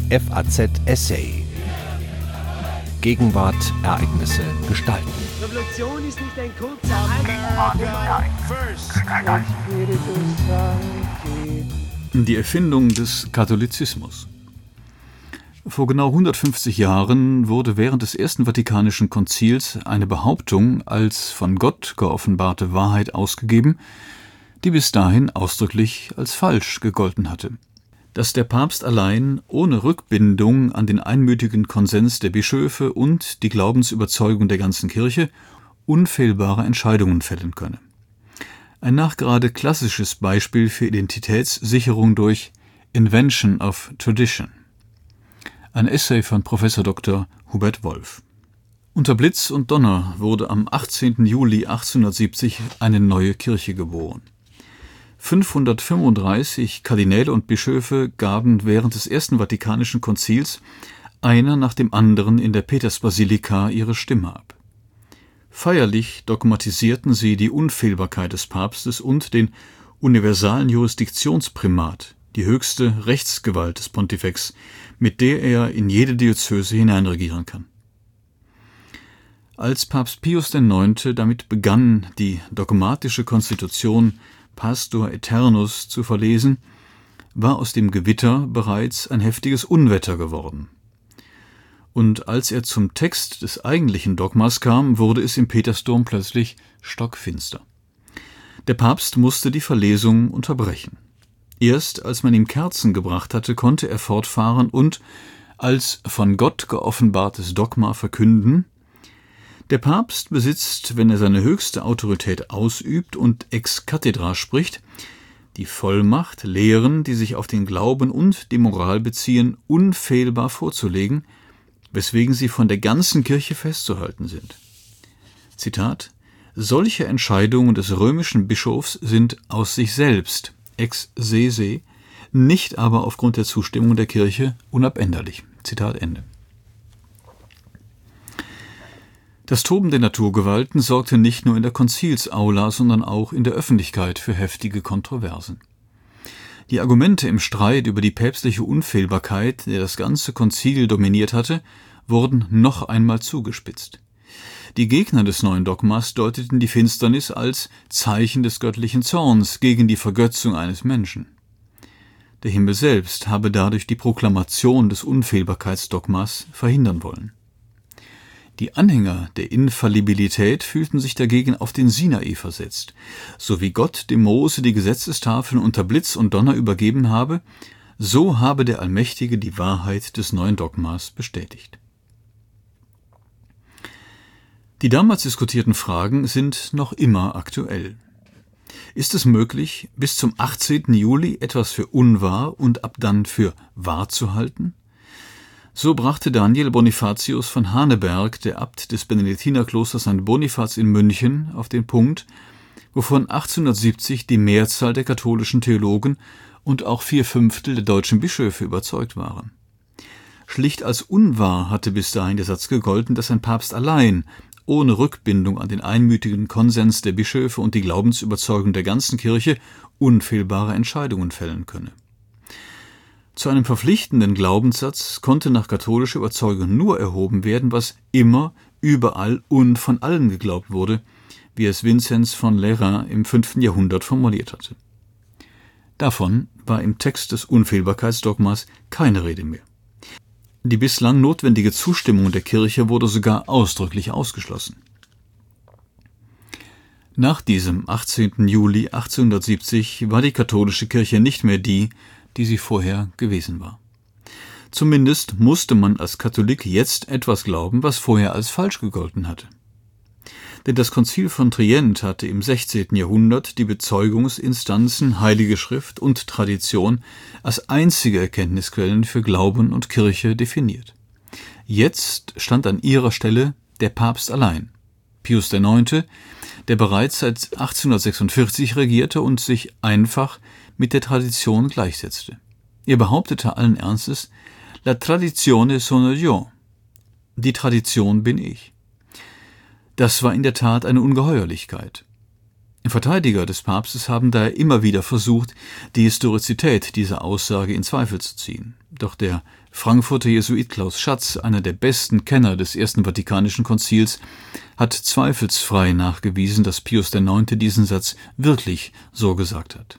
FAZ Essay. Gegenwart, Ereignisse, Gestalten. Revolution ist nicht ein kurzer Die Erfindung des Katholizismus. Vor genau 150 Jahren wurde während des Ersten Vatikanischen Konzils eine Behauptung als von Gott geoffenbarte Wahrheit ausgegeben, die bis dahin ausdrücklich als falsch gegolten hatte. Dass der Papst allein, ohne Rückbindung an den einmütigen Konsens der Bischöfe und die Glaubensüberzeugung der ganzen Kirche, unfehlbare Entscheidungen fällen könne. Ein nachgerade klassisches Beispiel für Identitätssicherung durch Invention of Tradition. Ein Essay von Prof. Dr. Hubert Wolf. Unter Blitz und Donner wurde am 18. Juli 1870 eine neue Kirche geboren. 535 Kardinäle und Bischöfe gaben während des Ersten Vatikanischen Konzils einer nach dem anderen in der Petersbasilika ihre Stimme ab. Feierlich dogmatisierten sie die Unfehlbarkeit des Papstes und den universalen Jurisdiktionsprimat, die höchste Rechtsgewalt des Pontifex, mit der er in jede Diözese hineinregieren kann. Als Papst Pius IX. Damit begann, die dogmatische Konstitution Pastor Aeternus zu verlesen, war aus dem Gewitter bereits ein heftiges Unwetter geworden. Und als er zum Text des eigentlichen Dogmas kam, wurde es im Petersdom plötzlich stockfinster. Der Papst musste die Verlesung unterbrechen. Erst als man ihm Kerzen gebracht hatte, konnte er fortfahren und als von Gott geoffenbartes Dogma verkünden: Der Papst besitzt, wenn er seine höchste Autorität ausübt und ex cathedra spricht, die Vollmacht, Lehren, die sich auf den Glauben und die Moral beziehen, unfehlbar vorzulegen, weswegen sie von der ganzen Kirche festzuhalten sind. Zitat: Solche Entscheidungen des römischen Bischofs sind aus sich selbst, ex se se, nicht aber aufgrund der Zustimmung der Kirche unabänderlich. Zitat Ende. Das Toben der Naturgewalten sorgte nicht nur in der Konzilsaula, sondern auch in der Öffentlichkeit für heftige Kontroversen. Die Argumente im Streit über die päpstliche Unfehlbarkeit, der das ganze Konzil dominiert hatte, wurden noch einmal zugespitzt. Die Gegner des neuen Dogmas deuteten die Finsternis als Zeichen des göttlichen Zorns gegen die Vergötzung eines Menschen. Der Himmel selbst habe dadurch die Proklamation des Unfehlbarkeitsdogmas verhindern wollen. Die Anhänger der Infallibilität fühlten sich dagegen auf den Sinai versetzt. So wie Gott dem Mose die Gesetzestafeln unter Blitz und Donner übergeben habe, so habe der Allmächtige die Wahrheit des neuen Dogmas bestätigt. Die damals diskutierten Fragen sind noch immer aktuell. Ist es möglich, bis zum 18. Juli etwas für unwahr und ab dann für wahr zu halten? So brachte Daniel Bonifatius von Haneberg, der Abt des Benediktinerklosters St. Bonifaz in München, auf den Punkt, wovon 1870 die Mehrzahl der katholischen Theologen und auch 4/5 der deutschen Bischöfe überzeugt waren. Schlicht als unwahr hatte bis dahin der Satz gegolten, dass ein Papst allein, ohne Rückbindung an den einmütigen Konsens der Bischöfe und die Glaubensüberzeugung der ganzen Kirche, unfehlbare Entscheidungen fällen könne. Zu einem verpflichtenden Glaubenssatz konnte nach katholischer Überzeugung nur erhoben werden, was immer, überall und von allen geglaubt wurde, wie es Vinzenz von Lerins im 5. Jahrhundert formuliert hatte. Davon war im Text des Unfehlbarkeitsdogmas keine Rede mehr. Die bislang notwendige Zustimmung der Kirche wurde sogar ausdrücklich ausgeschlossen. Nach diesem 18. Juli 1870 war die katholische Kirche nicht mehr die sie vorher gewesen war. Zumindest musste man als Katholik jetzt etwas glauben, was vorher als falsch gegolten hatte. Denn das Konzil von Trient hatte im 16. Jahrhundert die Bezeugungsinstanzen Heilige Schrift und Tradition als einzige Erkenntnisquellen für Glauben und Kirche definiert. Jetzt stand an ihrer Stelle der Papst allein, Pius IX., der bereits seit 1846 regierte und sich einfach mit der Tradition gleichsetzte. Er behauptete allen Ernstes: La tradizione sono io. Die Tradition bin ich. Das war in der Tat eine Ungeheuerlichkeit. Verteidiger des Papstes haben daher immer wieder versucht, die Historizität dieser Aussage in Zweifel zu ziehen. Doch der Frankfurter Jesuit Klaus Schatz, einer der besten Kenner des Ersten Vatikanischen Konzils, hat zweifelsfrei nachgewiesen, dass Pius IX. Diesen Satz wirklich so gesagt hat.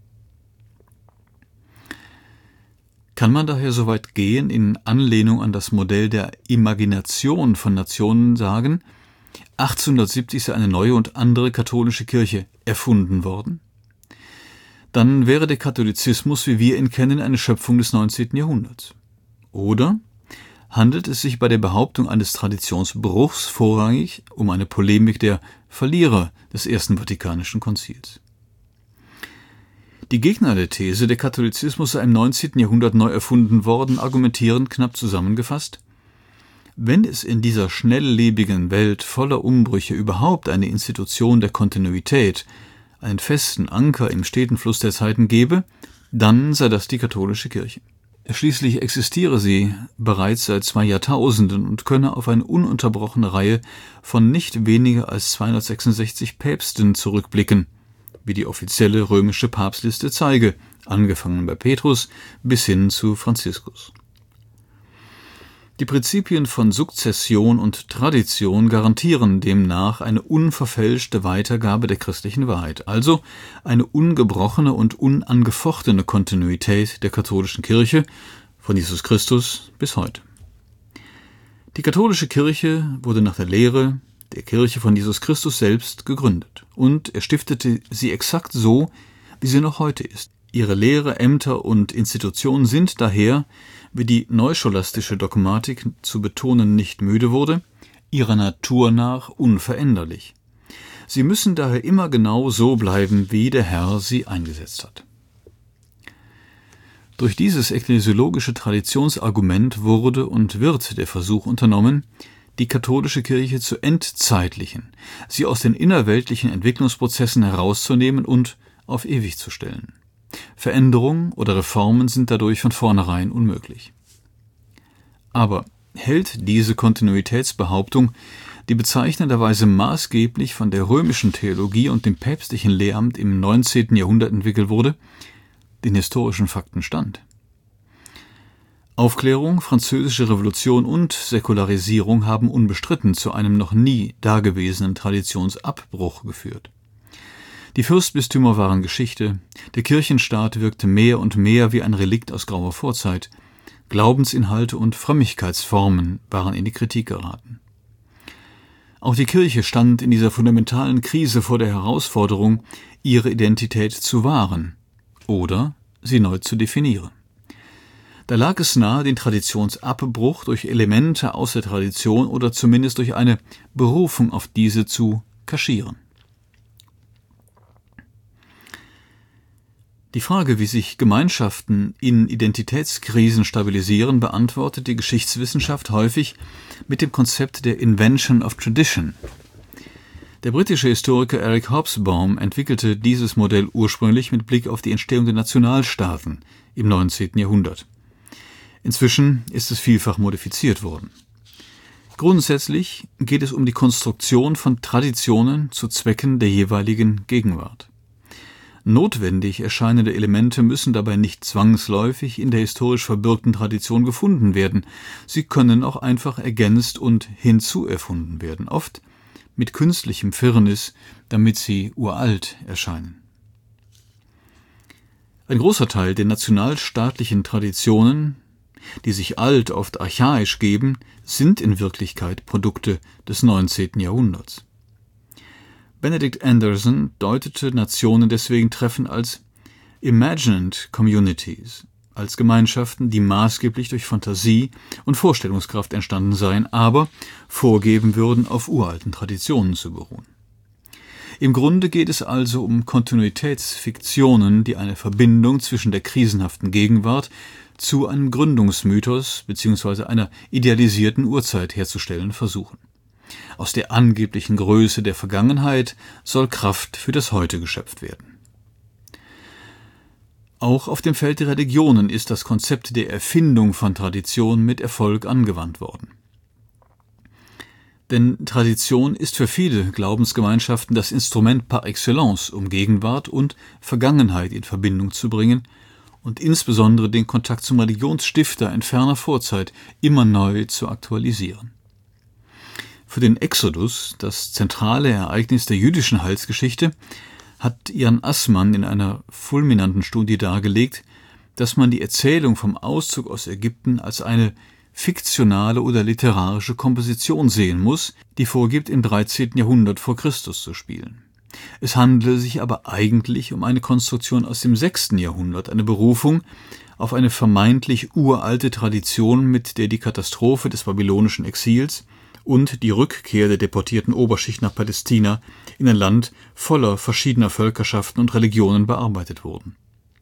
Kann man daher so weit gehen, in Anlehnung an das Modell der Imagination von Nationen sagen, 1870 sei eine neue und andere katholische Kirche erfunden worden? Dann wäre der Katholizismus, wie wir ihn kennen, eine Schöpfung des 19. Jahrhunderts. Oder handelt es sich bei der Behauptung eines Traditionsbruchs vorrangig um eine Polemik der Verlierer des Ersten Vatikanischen Konzils? Die Gegner der These, der Katholizismus sei im 19. Jahrhundert neu erfunden worden, argumentieren knapp zusammengefasst: Wenn es in dieser schnelllebigen Welt voller Umbrüche überhaupt eine Institution der Kontinuität, einen festen Anker im steten Fluss der Zeiten gäbe, dann sei das die katholische Kirche. Schließlich existiere sie bereits seit 2 Jahrtausenden und könne auf eine ununterbrochene Reihe von nicht weniger als 266 Päpsten zurückblicken, wie die offizielle römische Papstliste zeige, angefangen bei Petrus bis hin zu Franziskus. Die Prinzipien von Sukzession und Tradition garantieren demnach eine unverfälschte Weitergabe der christlichen Wahrheit, also eine ungebrochene und unangefochtene Kontinuität der katholischen Kirche von Jesus Christus bis heute. Die katholische Kirche wurde nach der Lehre der Kirche von Jesus Christus selbst gegründet, und er stiftete sie exakt so, wie sie noch heute ist. Ihre Lehre, Ämter und Institutionen sind daher, wie die neuscholastische Dogmatik zu betonen nicht müde wurde, ihrer Natur nach unveränderlich. Sie müssen daher immer genau so bleiben, wie der Herr sie eingesetzt hat. Durch dieses ekklesiologische Traditionsargument wurde und wird der Versuch unternommen, die katholische Kirche zu entzeitlichen, sie aus den innerweltlichen Entwicklungsprozessen herauszunehmen und auf ewig zu stellen. Veränderungen oder Reformen sind dadurch von vornherein unmöglich. Aber hält diese Kontinuitätsbehauptung, die bezeichnenderweise maßgeblich von der römischen Theologie und dem päpstlichen Lehramt im 19. Jahrhundert entwickelt wurde, den historischen Fakten stand? Aufklärung, Französische Revolution und Säkularisierung haben unbestritten zu einem noch nie dagewesenen Traditionsabbruch geführt. Die Fürstbistümer waren Geschichte, der Kirchenstaat wirkte mehr und mehr wie ein Relikt aus grauer Vorzeit, Glaubensinhalte und Frömmigkeitsformen waren in die Kritik geraten. Auch die Kirche stand in dieser fundamentalen Krise vor der Herausforderung, ihre Identität zu wahren oder sie neu zu definieren. Da lag es nahe, den Traditionsabbruch durch Elemente aus der Tradition oder zumindest durch eine Berufung auf diese zu kaschieren. Die Frage, wie sich Gemeinschaften in Identitätskrisen stabilisieren, beantwortet die Geschichtswissenschaft häufig mit dem Konzept der Invention of Tradition. Der britische Historiker Eric Hobsbawm entwickelte dieses Modell ursprünglich mit Blick auf die Entstehung der Nationalstaaten im 19. Jahrhundert. Inzwischen ist es vielfach modifiziert worden. Grundsätzlich geht es um die Konstruktion von Traditionen zu Zwecken der jeweiligen Gegenwart. Notwendig erscheinende Elemente müssen dabei nicht zwangsläufig in der historisch verbürgten Tradition gefunden werden. Sie können auch einfach ergänzt und hinzuerfunden werden, oft mit künstlichem Firnis, damit sie uralt erscheinen. Ein großer Teil der nationalstaatlichen Traditionen, die sich alt, oft archaisch geben, sind in Wirklichkeit Produkte des 19. Jahrhunderts. Benedict Anderson deutete Nationen deswegen treffend als imagined communities, als Gemeinschaften, die maßgeblich durch Fantasie und Vorstellungskraft entstanden seien, aber vorgeben würden, auf uralten Traditionen zu beruhen. Im Grunde geht es also um Kontinuitätsfiktionen, die eine Verbindung zwischen der krisenhaften Gegenwart zu einem Gründungsmythos bzw. einer idealisierten Urzeit herzustellen versuchen. Aus der angeblichen Größe der Vergangenheit soll Kraft für das Heute geschöpft werden. Auch auf dem Feld der Religionen ist das Konzept der Erfindung von Tradition mit Erfolg angewandt worden. Denn Tradition ist für viele Glaubensgemeinschaften das Instrument par excellence, um Gegenwart und Vergangenheit in Verbindung zu bringen und insbesondere den Kontakt zum Religionsstifter in ferner Vorzeit immer neu zu aktualisieren. Für den Exodus, das zentrale Ereignis der jüdischen Heilsgeschichte, hat Jan Assmann in einer fulminanten Studie dargelegt, dass man die Erzählung vom Auszug aus Ägypten als eine fiktionale oder literarische Komposition sehen muss, die vorgibt, im 13. Jahrhundert vor Christus zu spielen. Es handele sich aber eigentlich um eine Konstruktion aus dem 6. Jahrhundert, eine Berufung auf eine vermeintlich uralte Tradition, mit der die Katastrophe des babylonischen Exils und die Rückkehr der deportierten Oberschicht nach Palästina in ein Land voller verschiedener Völkerschaften und Religionen bearbeitet wurden.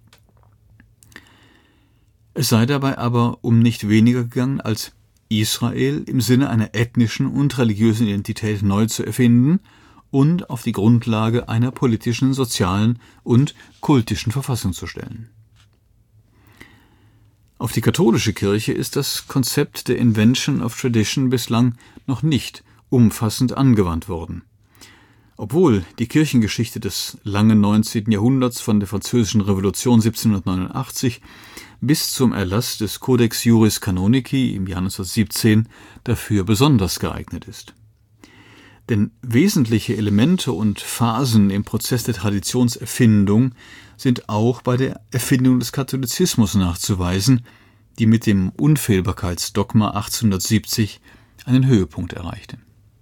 Es sei dabei aber um nicht weniger gegangen, als Israel im Sinne einer ethnischen und religiösen Identität neu zu erfinden und auf die Grundlage einer politischen, sozialen und kultischen Verfassung zu stellen. Auf die katholische Kirche ist das Konzept der Invention of Tradition bislang noch nicht umfassend angewandt worden. Obwohl die Kirchengeschichte des langen 19. Jahrhunderts von der Französischen Revolution 1789 bis zum Erlass des Codex Juris Canonici im Jahr 1917 dafür besonders geeignet ist. Denn wesentliche Elemente und Phasen im Prozess der Traditionserfindung sind auch bei der Erfindung des Katholizismus nachzuweisen, die mit dem Unfehlbarkeitsdogma 1870 einen Höhepunkt erreichte.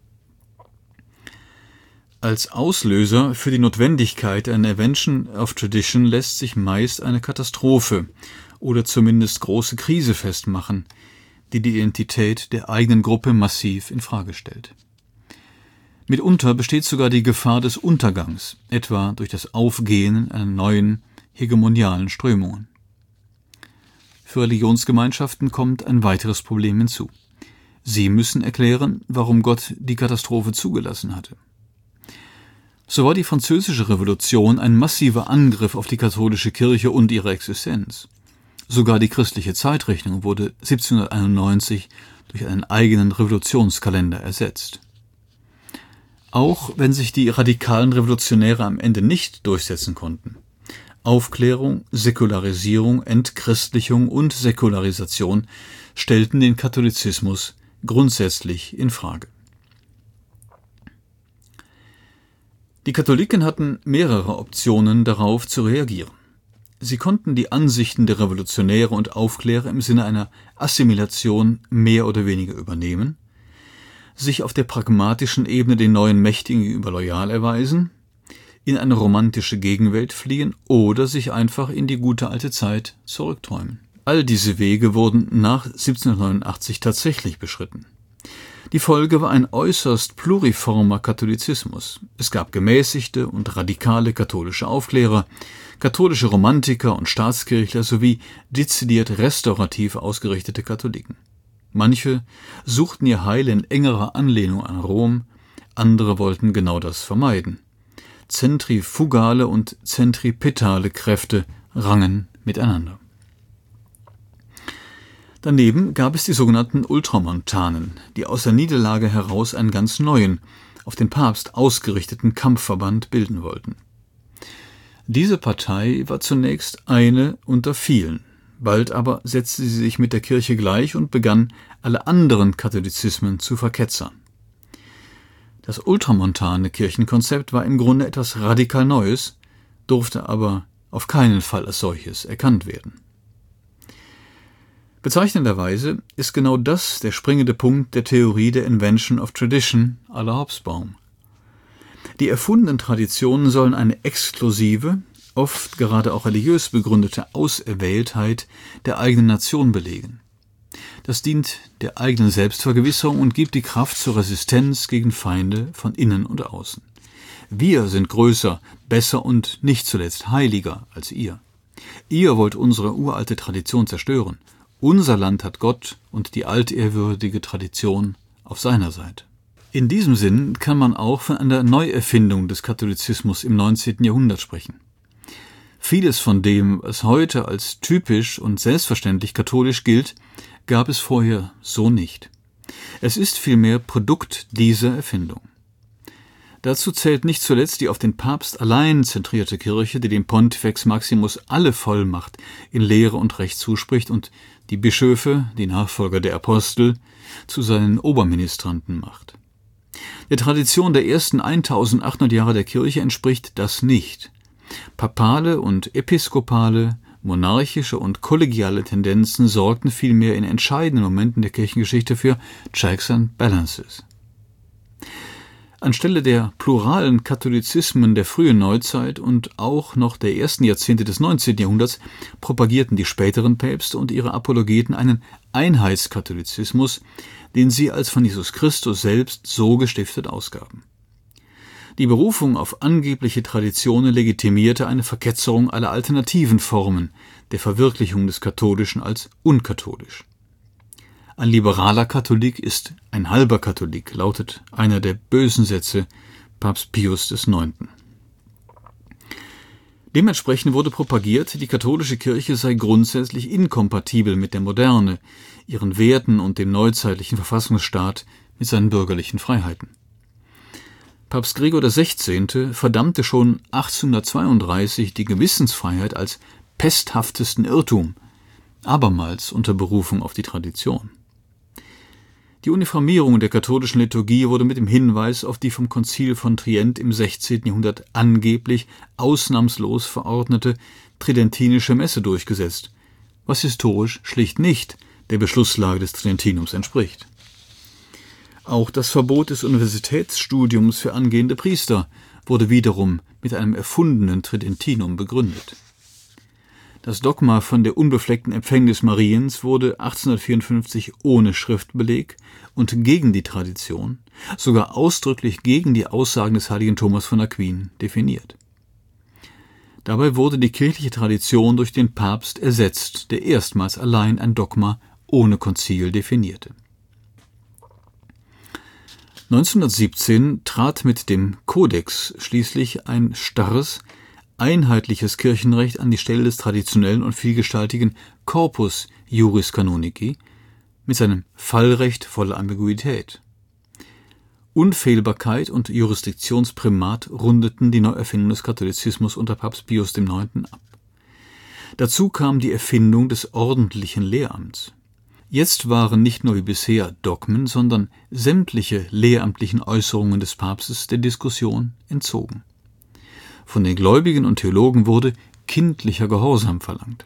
Als Auslöser für die Notwendigkeit einer Invention of Tradition lässt sich meist eine Katastrophe oder zumindest große Krise festmachen, die die Identität der eigenen Gruppe massiv in Frage stellt. Mitunter besteht sogar die Gefahr des Untergangs, etwa durch das Aufgehen einer neuen hegemonialen Strömungen. Für Religionsgemeinschaften kommt ein weiteres Problem hinzu. Sie müssen erklären, warum Gott die Katastrophe zugelassen hatte. So war die Französische Revolution ein massiver Angriff auf die katholische Kirche und ihre Existenz. Sogar die christliche Zeitrechnung wurde 1791 durch einen eigenen Revolutionskalender ersetzt. Auch wenn sich die radikalen Revolutionäre am Ende nicht durchsetzen konnten. Aufklärung, Säkularisierung, Entchristlichung und Säkularisation stellten den Katholizismus grundsätzlich in Frage. Die Katholiken hatten mehrere Optionen, darauf zu reagieren. Sie konnten die Ansichten der Revolutionäre und Aufklärer im Sinne einer Assimilation mehr oder weniger übernehmen, sich auf der pragmatischen Ebene den neuen Mächtigen gegenüber loyal erweisen, in eine romantische Gegenwelt fliehen oder sich einfach in die gute alte Zeit zurückträumen. All diese Wege wurden nach 1789 tatsächlich beschritten. Die Folge war ein äußerst pluriformer Katholizismus. Es gab gemäßigte und radikale katholische Aufklärer, katholische Romantiker und Staatskirchler sowie dezidiert restaurativ ausgerichtete Katholiken. Manche suchten ihr Heil in engerer Anlehnung an Rom, andere wollten genau das vermeiden. Zentrifugale und zentripetale Kräfte rangen miteinander. Daneben gab es die sogenannten Ultramontanen, die aus der Niederlage heraus einen ganz neuen, auf den Papst ausgerichteten Kampfverband bilden wollten. Diese Partei war zunächst eine unter vielen. Bald aber setzte sie sich mit der Kirche gleich und begann, alle anderen Katholizismen zu verketzern. Das ultramontane Kirchenkonzept war im Grunde etwas radikal Neues, durfte aber auf keinen Fall als solches erkannt werden. Bezeichnenderweise ist genau das der springende Punkt der Theorie der Invention of Tradition à la Hobsbawm. Die erfundenen Traditionen sollen eine exklusive, oft gerade auch religiös begründete Auserwähltheit der eigenen Nation belegen. Das dient der eigenen Selbstvergewisserung und gibt die Kraft zur Resistenz gegen Feinde von innen und außen. Wir sind größer, besser und nicht zuletzt heiliger als ihr. Ihr wollt unsere uralte Tradition zerstören. Unser Land hat Gott und die altehrwürdige Tradition auf seiner Seite. In diesem Sinn kann man auch von einer Neuerfindung des Katholizismus im 19. Jahrhundert sprechen. Vieles von dem, was heute als typisch und selbstverständlich katholisch gilt, gab es vorher so nicht. Es ist vielmehr Produkt dieser Erfindung. Dazu zählt nicht zuletzt die auf den Papst allein zentrierte Kirche, die dem Pontifex Maximus alle Vollmacht in Lehre und Recht zuspricht und die Bischöfe, die Nachfolger der Apostel, zu seinen Oberministranten macht. Der Tradition der ersten 1800 Jahre der Kirche entspricht das nicht. Papale und episkopale, monarchische und kollegiale Tendenzen sorgten vielmehr in entscheidenden Momenten der Kirchengeschichte für Checks and Balances. Anstelle der pluralen Katholizismen der frühen Neuzeit und auch noch der ersten Jahrzehnte des 19. Jahrhunderts propagierten die späteren Päpste und ihre Apologeten einen Einheitskatholizismus, den sie als von Jesus Christus selbst so gestiftet ausgaben. Die Berufung auf angebliche Traditionen legitimierte eine Verketzerung aller alternativen Formen der Verwirklichung des Katholischen als unkatholisch. Ein liberaler Katholik ist ein halber Katholik, lautet einer der bösen Sätze Papst Pius IX. Dementsprechend wurde propagiert, die katholische Kirche sei grundsätzlich inkompatibel mit der Moderne, ihren Werten und dem neuzeitlichen Verfassungsstaat mit seinen bürgerlichen Freiheiten. Papst Gregor XVI. Verdammte schon 1832 die Gewissensfreiheit als pesthaftesten Irrtum, abermals unter Berufung auf die Tradition. Die Uniformierung der katholischen Liturgie wurde mit dem Hinweis auf die vom Konzil von Trient im 16. Jahrhundert angeblich ausnahmslos verordnete tridentinische Messe durchgesetzt, was historisch schlicht nicht der Beschlusslage des Tridentinums entspricht. Auch das Verbot des Universitätsstudiums für angehende Priester wurde wiederum mit einem erfundenen Tridentinum begründet. Das Dogma von der unbefleckten Empfängnis Mariens wurde 1854 ohne Schriftbeleg und gegen die Tradition, sogar ausdrücklich gegen die Aussagen des heiligen Thomas von Aquin, definiert. Dabei wurde die kirchliche Tradition durch den Papst ersetzt, der erstmals allein ein Dogma ohne Konzil definierte. 1917 trat mit dem Kodex schließlich ein starres, einheitliches Kirchenrecht an die Stelle des traditionellen und vielgestaltigen Corpus Juris Canonici mit seinem Fallrecht voller Ambiguität. Unfehlbarkeit und Jurisdiktionsprimat rundeten die Neuerfindung des Katholizismus unter Papst Pius IX. Ab. Dazu kam die Erfindung des ordentlichen Lehramts. Jetzt waren nicht nur wie bisher Dogmen, sondern sämtliche lehramtlichen Äußerungen des Papstes der Diskussion entzogen. Von den Gläubigen und Theologen wurde kindlicher Gehorsam verlangt.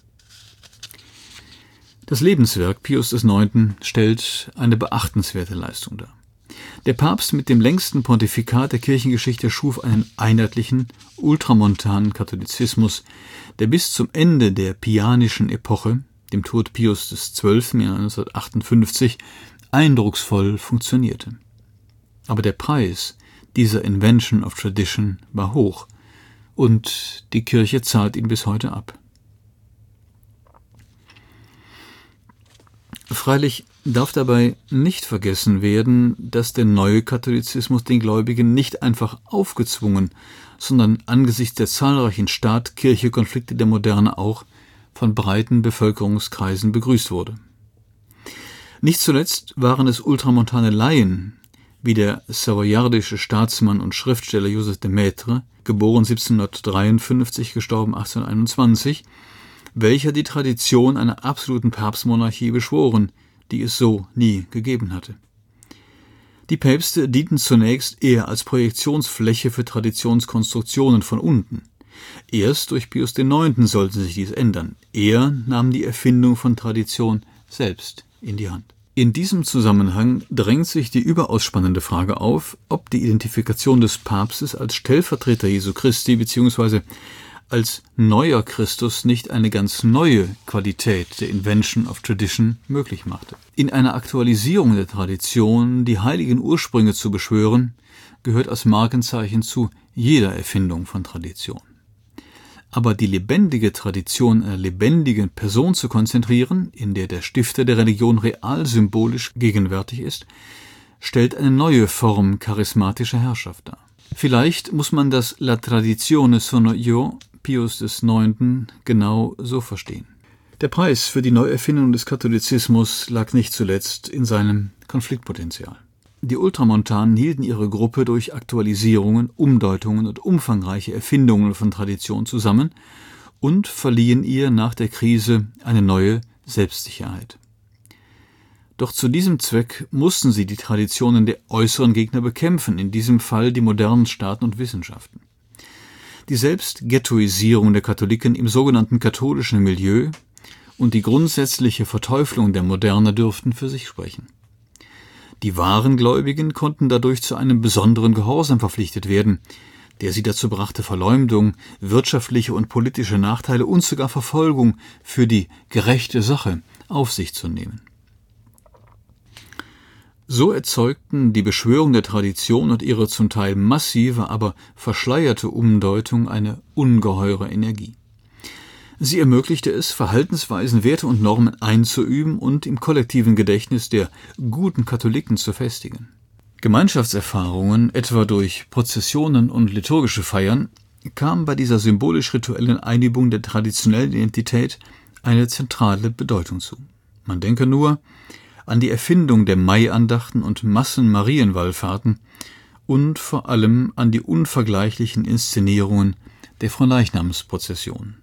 Das Lebenswerk Pius IX. Stellt eine beachtenswerte Leistung dar. Der Papst mit dem längsten Pontifikat der Kirchengeschichte schuf einen einheitlichen, ultramontanen Katholizismus, der bis zum Ende der Pianischen Epoche, dem Tod Pius XII. Im Jahr 1958, eindrucksvoll funktionierte. Aber der Preis dieser Invention of Tradition war hoch, und die Kirche zahlt ihn bis heute ab. Freilich darf dabei nicht vergessen werden, dass der neue Katholizismus den Gläubigen nicht einfach aufgezwungen, sondern angesichts der zahlreichen Staat-Kirche-Konflikte der Moderne auch von breiten Bevölkerungskreisen begrüßt wurde. Nicht zuletzt waren es ultramontane Laien, wie der savoyardische Staatsmann und Schriftsteller Joseph de Maistre, geboren 1753, gestorben 1821, welcher die Tradition einer absoluten Papstmonarchie beschworen, die es so nie gegeben hatte. Die Päpste dienten zunächst eher als Projektionsfläche für Traditionskonstruktionen von unten. Erst durch Pius IX. Sollte sich dies ändern. Er nahm die Erfindung von Tradition selbst in die Hand. In diesem Zusammenhang drängt sich die überaus spannende Frage auf, ob die Identifikation des Papstes als Stellvertreter Jesu Christi bzw. als neuer Christus nicht eine ganz neue Qualität der Invention of Tradition möglich machte. In einer Aktualisierung der Tradition die heiligen Ursprünge zu beschwören, gehört als Markenzeichen zu jeder Erfindung von Tradition. Aber die lebendige Tradition einer lebendigen Person zu konzentrieren, in der der Stifter der Religion real symbolisch gegenwärtig ist, stellt eine neue Form charismatischer Herrschaft dar. Vielleicht muss man das La tradizione sono io Pius IX. Genau so verstehen. Der Preis für die Neuerfindung des Katholizismus lag nicht zuletzt in seinem Konfliktpotenzial. Die Ultramontanen hielten ihre Gruppe durch Aktualisierungen, Umdeutungen und umfangreiche Erfindungen von Tradition zusammen und verliehen ihr nach der Krise eine neue Selbstsicherheit. Doch zu diesem Zweck mussten sie die Traditionen der äußeren Gegner bekämpfen, in diesem Fall die modernen Staaten und Wissenschaften. Die Selbstghettoisierung der Katholiken im sogenannten katholischen Milieu und die grundsätzliche Verteuflung der Moderne dürften für sich sprechen. Die wahren Gläubigen konnten dadurch zu einem besonderen Gehorsam verpflichtet werden, der sie dazu brachte, Verleumdung, wirtschaftliche und politische Nachteile und sogar Verfolgung für die gerechte Sache auf sich zu nehmen. So erzeugten die Beschwörung der Tradition und ihre zum Teil massive, aber verschleierte Umdeutung eine ungeheure Energie. Sie ermöglichte es, Verhaltensweisen, Werte und Normen einzuüben und im kollektiven Gedächtnis der guten Katholiken zu festigen. Gemeinschaftserfahrungen, etwa durch Prozessionen und liturgische Feiern, kamen bei dieser symbolisch-rituellen Einübung der traditionellen Identität eine zentrale Bedeutung zu. Man denke nur an die Erfindung der Maiandachten und Massen-Marienwallfahrten und vor allem an die unvergleichlichen Inszenierungen der Fronleichnamsprozession.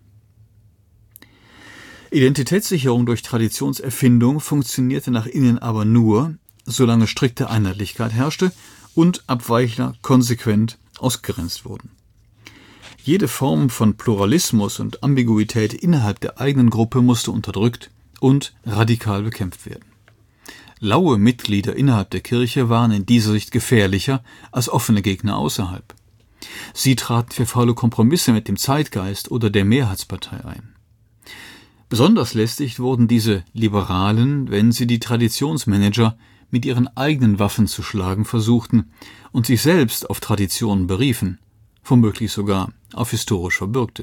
Identitätssicherung durch Traditionserfindung funktionierte nach innen aber nur, solange strikte Einheitlichkeit herrschte und Abweichler konsequent ausgegrenzt wurden. Jede Form von Pluralismus und Ambiguität innerhalb der eigenen Gruppe musste unterdrückt und radikal bekämpft werden. Laue Mitglieder innerhalb der Kirche waren in dieser Sicht gefährlicher als offene Gegner außerhalb. Sie traten für faule Kompromisse mit dem Zeitgeist oder der Mehrheitspartei ein. Besonders lästig wurden diese Liberalen, wenn sie die Traditionsmanager mit ihren eigenen Waffen zu schlagen versuchten und sich selbst auf Traditionen beriefen, womöglich sogar auf historisch Verbürgte.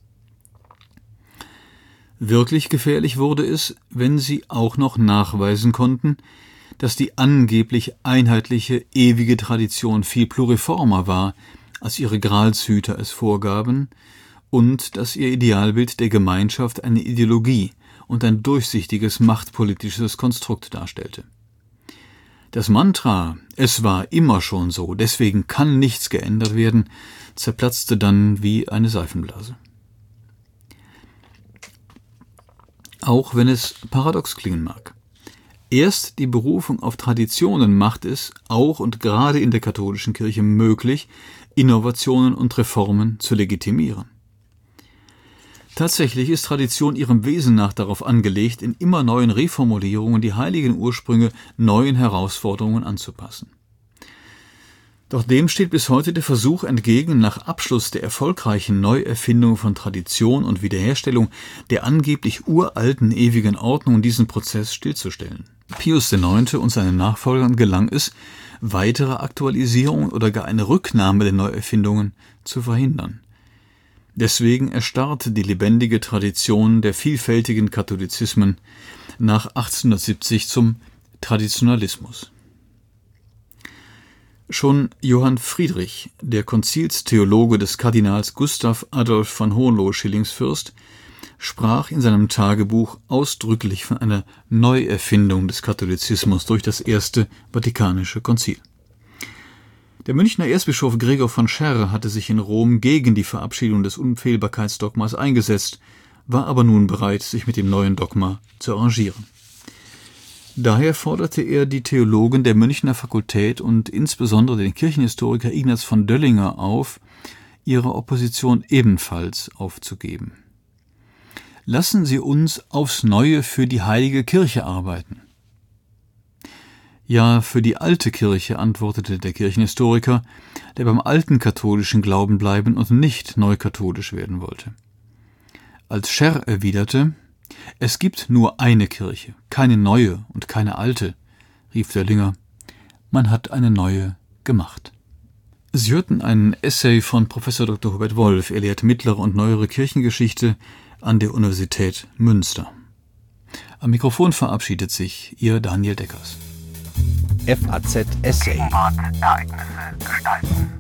Wirklich gefährlich wurde es, wenn sie auch noch nachweisen konnten, dass die angeblich einheitliche, ewige Tradition viel pluriformer war, als ihre Gralshüter es vorgaben, und dass ihr Idealbild der Gemeinschaft eine Ideologie und ein durchsichtiges machtpolitisches Konstrukt darstellte. Das Mantra »Es war immer schon so, deswegen kann nichts geändert werden« zerplatzte dann wie eine Seifenblase. Auch wenn es paradox klingen mag. Erst die Berufung auf Traditionen macht es, auch und gerade in der katholischen Kirche, möglich, Innovationen und Reformen zu legitimieren. Tatsächlich ist Tradition ihrem Wesen nach darauf angelegt, in immer neuen Reformulierungen die heiligen Ursprünge neuen Herausforderungen anzupassen. Doch dem steht bis heute der Versuch entgegen, nach Abschluss der erfolgreichen Neuerfindung von Tradition und Wiederherstellung der angeblich uralten ewigen Ordnung diesen Prozess stillzustellen. Pius IX. Und seinen Nachfolgern gelang es, weitere Aktualisierungen oder gar eine Rücknahme der Neuerfindungen zu verhindern. Deswegen erstarrte die lebendige Tradition der vielfältigen Katholizismen nach 1870 zum Traditionalismus. Schon Johann Friedrich, der Konzilstheologe des Kardinals Gustav Adolf von Hohenlohe-Schillingsfürst, sprach in seinem Tagebuch ausdrücklich von einer Neuerfindung des Katholizismus durch das Erste Vatikanische Konzil. Der Münchner Erzbischof Gregor von Scherr hatte sich in Rom gegen die Verabschiedung des Unfehlbarkeitsdogmas eingesetzt, war aber nun bereit, sich mit dem neuen Dogma zu arrangieren. Daher forderte er die Theologen der Münchner Fakultät und insbesondere den Kirchenhistoriker Ignaz von Döllinger auf, ihre Opposition ebenfalls aufzugeben. Lassen Sie uns aufs Neue für die Heilige Kirche arbeiten. Ja, für die alte Kirche, antwortete der Kirchenhistoriker, der beim alten katholischen Glauben bleiben und nicht neukatholisch werden wollte. Als Scherr erwiderte, es gibt nur eine Kirche, keine neue und keine alte, rief Döllinger, man hat eine neue gemacht. Sie hörten einen Essay von Professor Dr. Hubert Wolf, er lehrt mittlere und neuere Kirchengeschichte an der Universität Münster. Am Mikrofon verabschiedet sich Ihr Daniel Deckers. FAZ Essay. Ereignisse gestalten.